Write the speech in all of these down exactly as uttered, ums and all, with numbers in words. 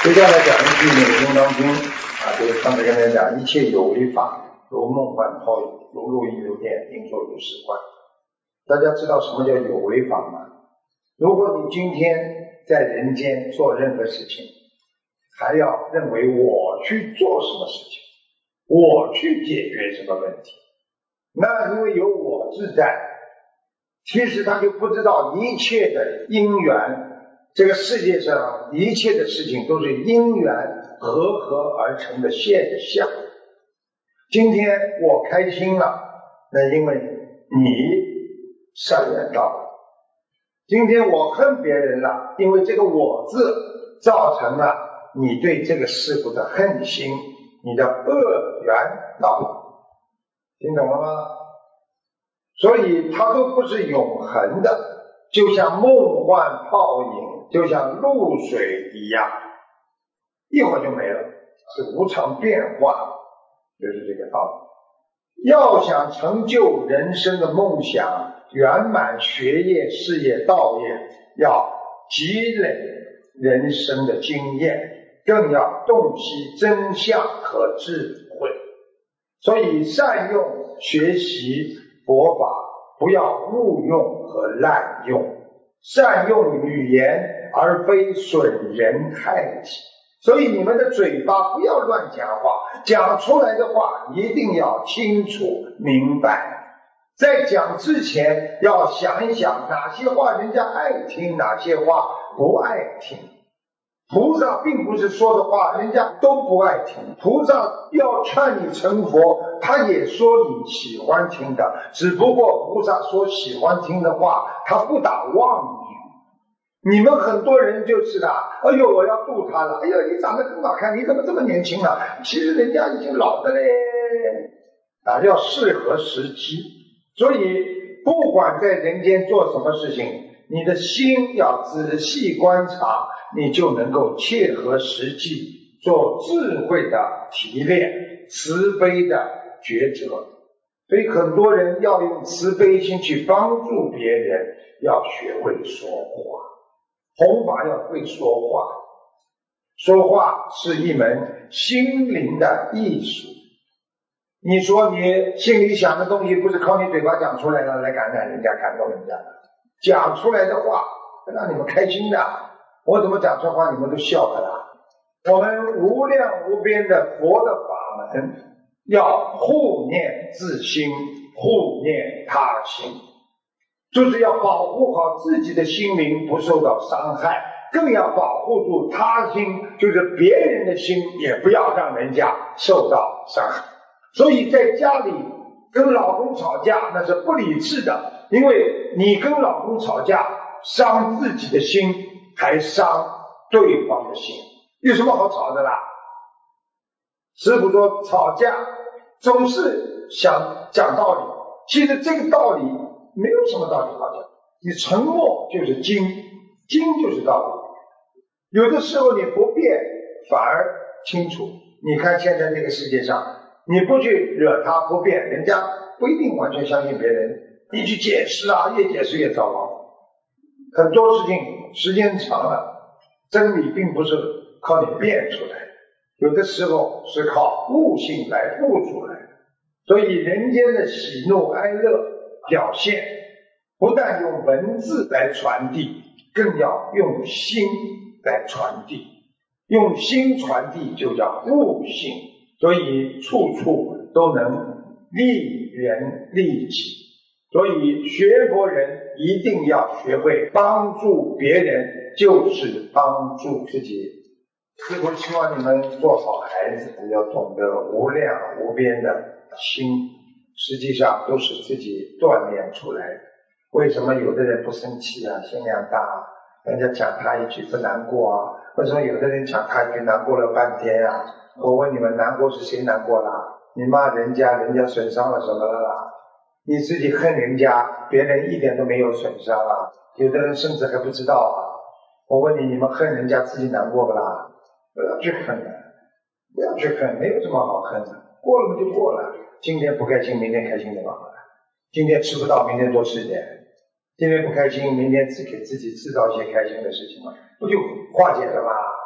接下来讲一句那个《金刚经》啊，就是刚才跟大家讲，一切有为法，如梦幻泡影，如露亦如电，应作如是观。大家知道什么叫有为法吗？如果你今天在人间做任何事情，还要认为我去做什么事情，我去解决什么问题，那因为有我自在，其实他就不知道一切的因缘。这个世界上一切的事情都是因缘合合而成的现象。今天我开心了，那因为你善缘到了。今天我恨别人了，因为这个我字造成了你对这个事物的恨心，你的恶缘到了。听懂了吗？所以它都不是永恒的，就像梦幻泡影，就像露水一样，一会儿就没了，是无常变化，就是这个道理。要想成就人生的梦想，圆满学业、事业、道业，要积累人生的经验，更要洞悉真相和智慧。所以善用学习佛法，不要误用和滥用，善用语言而非损人害己。所以你们的嘴巴不要乱讲话，讲出来的话一定要清楚明白。在讲之前要想一想，哪些话人家爱听，哪些话不爱听。菩萨并不是说的话人家都不爱听，菩萨要劝你成佛，他也说你喜欢听的，只不过菩萨说喜欢听的话，他不打妄语。你们很多人就是的，哎呦我要度他了，哎呦你长得更好看，你怎么这么年轻了？其实人家已经老的嘞，啊，要适合时机。所以不管在人间做什么事情，你的心要仔细观察，你就能够切合实际，做智慧的提炼，慈悲的抉择。所以很多人要用慈悲心去帮助别人，要学会说话。弘法要会说话，说话是一门心灵的艺术。你说你心里想的东西不是靠你嘴巴讲出来的来感染人家感动人家的，讲出来的话让你们开心的，我怎么讲出话你们都笑的啦。我们无量无边的佛的法门，要护念自心，护念他心，就是要保护好自己的心灵不受到伤害，更要保护住他心，就是别人的心也不要让人家受到伤害。所以在家里跟老公吵架那是不理智的，因为你跟老公吵架伤自己的心还伤对方的心，有什么好吵的啦？师父说吵架总是想讲道理，其实这个道理没有什么道理好讲，你沉默就是经，经就是道理。有的时候你不辩反而清楚。你看现在这个世界上，你不去惹他不辩，人家不一定完全相信别人，你去解释啊，越解释越糟糕。很多事情时间长了，真理并不是靠你辩出来的，有的时候是靠悟性来悟出来的。所以人间的喜怒哀乐表现，不但用文字来传递，更要用心来传递。用心传递就叫悟性，所以处处都能利人利己。所以学佛人一定要学会帮助别人，就是帮助自己。师父希望你们做好孩子，要懂得无量无边的心，实际上都是自己锻炼出来的。为什么有的人不生气啊，心量大，人家讲他一句不难过啊？为什么有的人讲他一句难过了半天啊？我问你们，难过是谁难过了？你骂人家，人家损伤了什么了啦？你自己恨人家，别人一点都没有损伤啊，有的人甚至还不知道啊。我问你，你们恨人家自己难过不啦？不要去恨的，不要去恨，没有什么好恨的，过了就过了。今天不开心，明天开心就完了。今天吃不到，明天多吃一点。今天不开心，明天只给自己制造一些开心的事情嘛，不就化解了吗？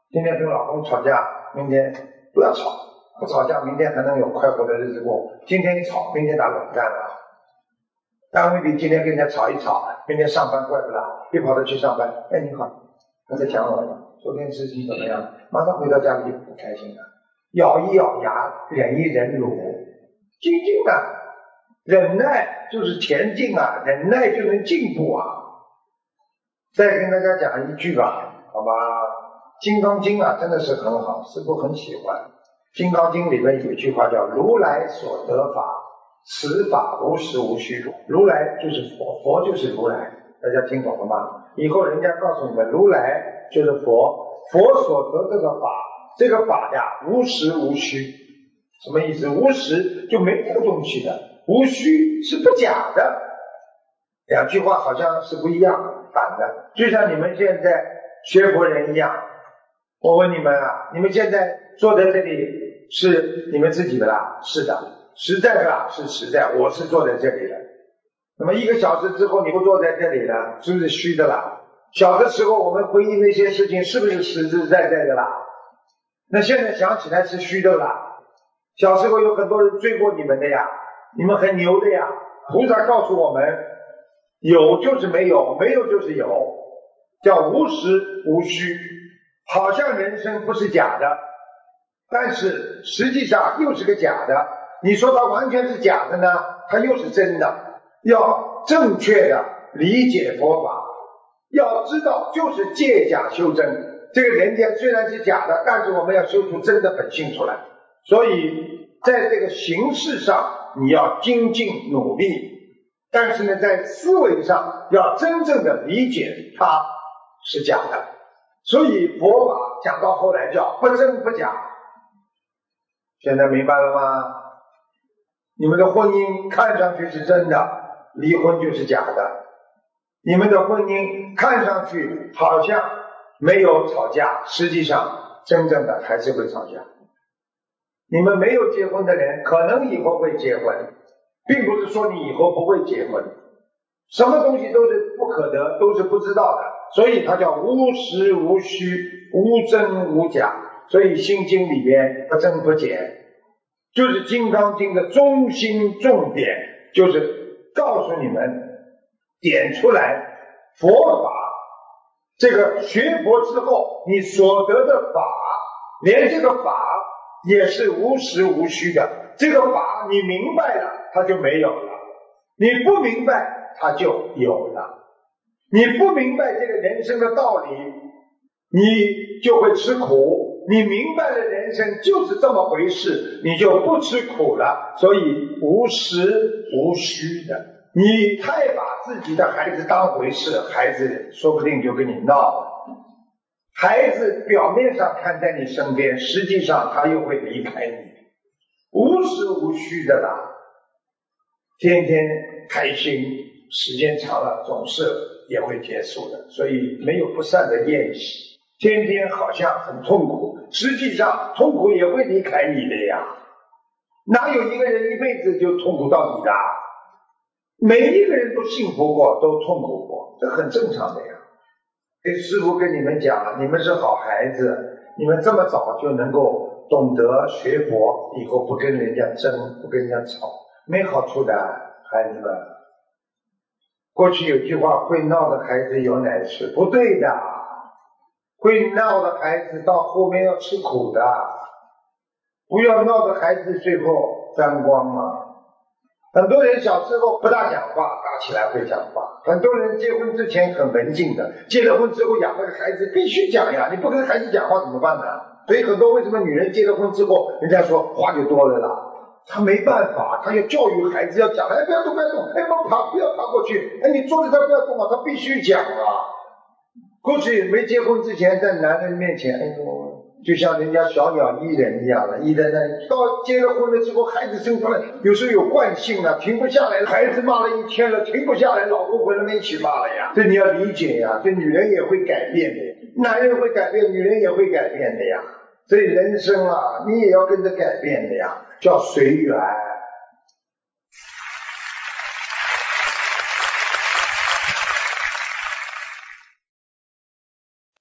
今天跟老公吵架，明天不要吵，不吵架，明天还能有快活的日子过。今天一吵，明天打冷战了。单位里今天跟人家吵一吵，明天上班怪不啦，一跑到去上班，哎你好，他在讲我呢，昨天事情怎么样？马上回到家里就不开心了，咬一咬牙，忍一忍辱，精进啊，忍耐就是前进啊，忍耐就能进步啊。再跟大家讲一句吧，好吧，金刚经啊真的是很好，师父很喜欢。金刚经里面有一句话叫如来所得法，此法无实无虚。如来就是佛，佛就是如来，大家听懂了吗？以后人家告诉你们如来就是佛，佛所得这个法，这个法呀无实无虚。什么意思？无实就没这个东西的，无虚是不假的。两句话好像是不一样，反的。就像你们现在学佛人一样，我问你们啊，你们现在坐在这里是你们自己的啦？是的。实在的啦，是实在，我是坐在这里的。那么一个小时之后你不坐在这里了，是不是虚的啦？小的时候我们回忆那些事情，是不是实实在在的啦？那现在想起来是虚的啦。小时候有很多人追过你们的呀，你们很牛的呀。菩萨告诉我们，有就是没有，没有就是有，叫无实无虚。好像人生不是假的，但是实际上又是个假的。你说它完全是假的呢，它又是真的。要正确的理解佛法，要知道就是借假修真。这个人间虽然是假的，但是我们要修出真的本性出来。所以在这个形式上你要精进努力，但是呢在思维上要真正的理解它是假的。所以佛法讲到后来叫不真不假。现在明白了吗？你们的婚姻看上去是真的，离婚就是假的。你们的婚姻看上去好像没有吵架，实际上真正的还是会吵架。你们没有结婚的人可能以后会结婚，并不是说你以后不会结婚。什么东西都是不可得，都是不知道的，所以它叫无实无虚，无真无假。所以心经里边不增不减，就是金刚经的中心重点，就是告诉你们点出来佛法，这个学佛之后你所得的法，连这个法也是无实无虚的。这个法你明白了它就没有了，你不明白它就有了。你不明白这个人生的道理，你就会吃苦。你明白了人生就是这么回事，你就不吃苦了。所以无实无虚的。你太把自己的孩子当回事，孩子说不定就跟你闹了。孩子表面上看在你身边，实际上他又会离开你。无实无虚的啦，天天开心，时间长了总是也会结束的。所以没有不散的宴席。天天好像很痛苦，实际上痛苦也会离开你的呀。哪有一个人一辈子就痛苦到底的？每一个人都幸福过，都痛苦过，这很正常的呀。师父跟你们讲，你们是好孩子，你们这么早就能够懂得学佛，以后不跟人家争，不跟人家吵，没好处的。孩子们，过去有句话，会闹的孩子有奶吃，不对的。会闹的孩子到后面要吃苦的，不要闹的孩子最后沾光了。很多人小时候不大讲话，大起来会讲话。很多人结婚之前很文静的，结了婚之后养了个孩子必须讲呀，你不跟孩子讲话怎么办呢？所以很多为什么女人结了婚之后人家说话就多了啦，她没办法，她要教育孩子，要讲，哎不要动不要动，哎不爬不要爬过去，哎你坐在这不要动啊，她必须讲啊。过去没结婚之前在男人面前，哎呦，就像人家小鸟依人一样的，依在那里。到结了婚了之后，孩子生出来，有时候有惯性了，停不下来，孩子骂了一天了，停不下来，老公回来没一起骂了呀。这你要理解呀，这女人也会改变的，男人会改变，女人也会改变的呀。所以人生啊，你也要跟着改变的呀，叫随缘。